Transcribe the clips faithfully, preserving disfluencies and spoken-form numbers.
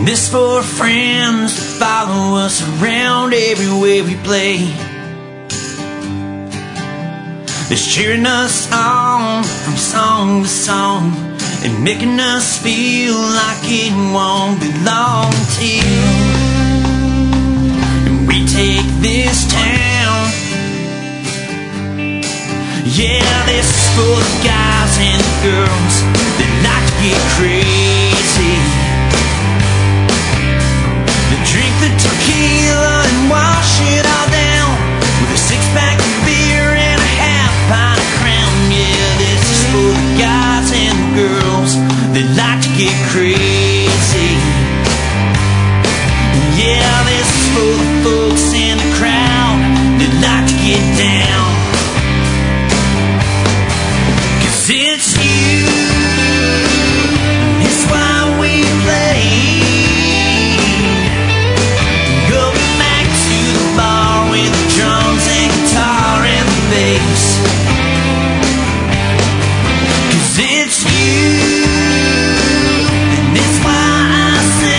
This for friends that follow us around everywhere we play. That's cheering us on from song to song and making us feel like it won't be long till we take this town. Yeah, this is for the guys and the girls that like to get crazy. They drink the tequila and wash it all down with a six-pack of beer and a half pint of Crown. Yeah, this is for the guys and the girls that like to get crazy. Yeah, this is for the folks in the crowd that like to get down. It's you, it's why we play. Going back to the bar with the drums and guitar and the bass. 'Cause it's you, and it's why I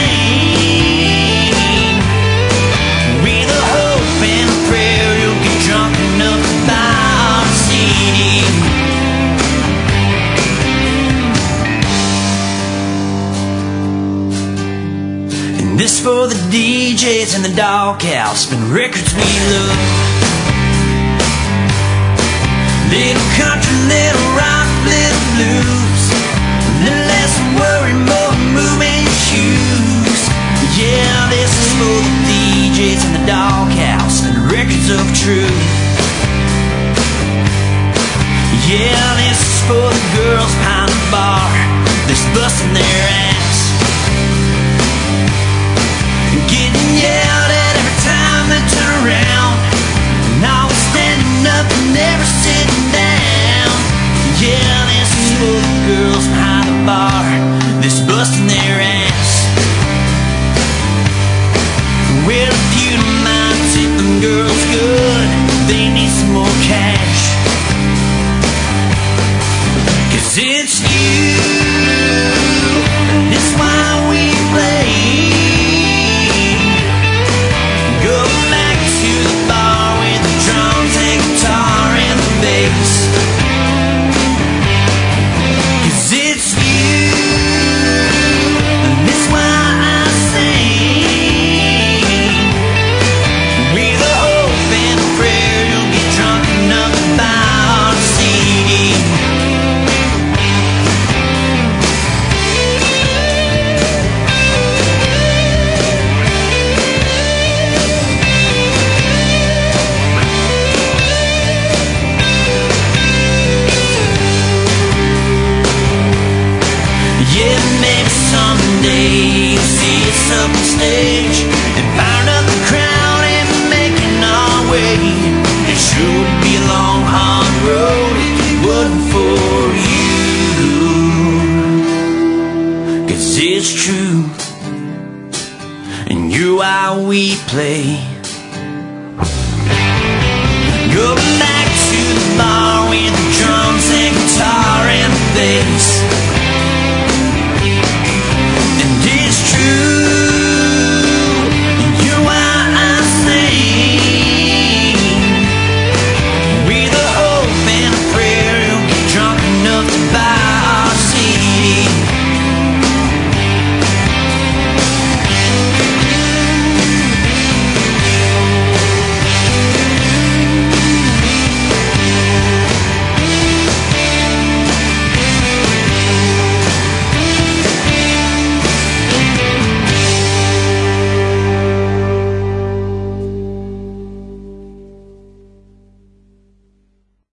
sing. With a hope and a prayer you'll get drunk enough to buy our C D. This for the D Js in the doghouse, spin records we love. Little country, little rock, little blues. Little less worry, more moving your shoes. Yeah, this is for the D Js in the doghouse, spin records of truth. Yeah, this is for the girls behind the bar that's busting their ass. Getting yelled at every time they turn around, and always standing up and never sitting down. Yeah, this is for the girls behind the bar that's busting their ass. Well, if you don't mind, tip them girls good, they need some more cash. 'Cause it's you, and it's why we play. Yeah, maybe someday you'll see us up on stage and find up the crowd and making our way. It sure would be a long, hard road if it wasn't for you. 'Cause it's true, and you're why we play.